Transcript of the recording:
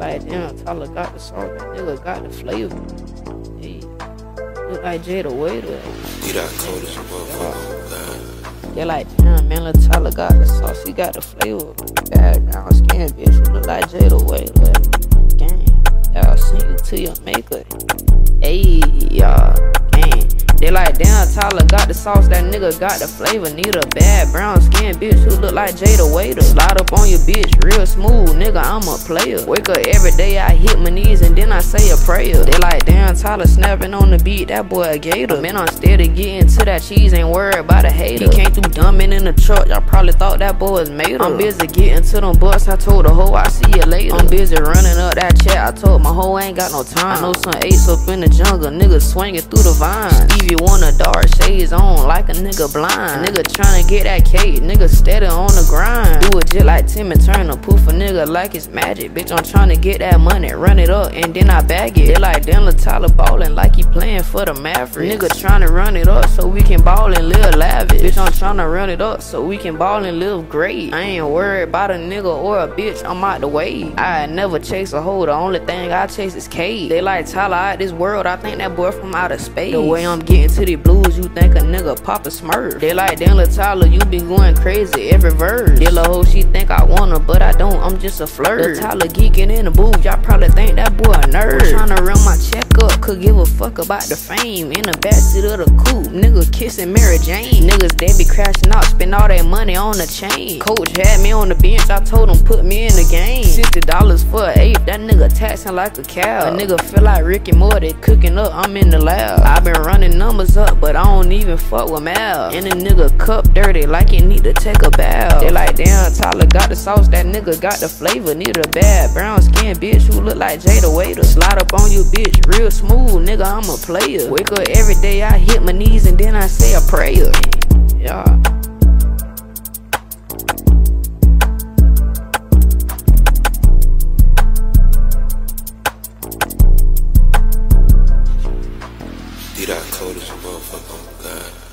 like, damn, Tyler got the sauce, that nigga got the flavor. Hey, look like Jay the waiter. He that cold as a motherfucker. They like, damn, man, Lil Tyler got the sauce, he got the flavor. Bad brown skin, bitch, you look like Jay the waiter. Gang, y'all send you to your maker. Hey, y'all, gang. They like, damn, Tyler got the sauce, that nigga got the flavor. Need a bad brown skin bitch who look like Jay the waiter. Slide up on your bitch, real smooth, nigga, I'm a player. Wake up every day, I hit my knees and then I say a prayer. They like, damn, Tyler snapping on the beat, that boy a gator. Man, I'm steady getting to that cheese, ain't worried about a hater. He came through dumbing in the truck, y'all probably thought that boy was made up. I'm busy getting to them bucks, I told the hoe I see you later. I'm busy running up that chat, I told my hoe I ain't got no time. I know some apes up in the jungle, niggas swinging through the vines. Stevie wanna dark shades on like a nigga blind. Nigga tryna get that cake, nigga steady on the grind. Do it just like Timmy Turner, poof a nigga like it's magic. Bitch, I'm tryna get that money, run it up and then I bag it. They like, damn, Lil Tyler ballin' like he playing for the Mavericks. Nigga tryna run it up so we can ball and live lavish. Bitch, I'm tryna run it up so we can ball and live great. I ain't worried about a nigga or a bitch, I'm out the way. I never chase a hoe, the only thing I chase is K. They like, Tyler out this world, I think that boy from outer space. The way I'm getting to the blues, you think a nigga pop a smurf. They like, damn, Lil Tyler, you be going crazy every verse. This lil' hoe, she think I want her, but I don't, I'm just a flirt. Lil Tyler geeking in the booth, y'all probably think that boy a nerd. I'm tryna run my check up, could give a fuck about the fame. In the backseat of the coupe, nigga kissing Mary Jane. Niggas, they be crashing out, spend all that money on the chain. Coach had me on the bench, I told him put me in the game. $60 for an eighth, that nigga taxing like a cow. A nigga feel like Ricky Morty, cooking up, I'm in the lab. I been running numbers up, but I don't even fuck with Mal. And the nigga cup dirty like it need to take a bath. They like, damn, Tyler got the sauce, that nigga got the flavor. Need a bad brown skin bitch who look like Jay the waiter. Slide up on you bitch, real smooth, nigga, I'm a player. Wake up every day, I hit my knees and then I say a prayer. Yeah. He that cold as a motherfucker. God.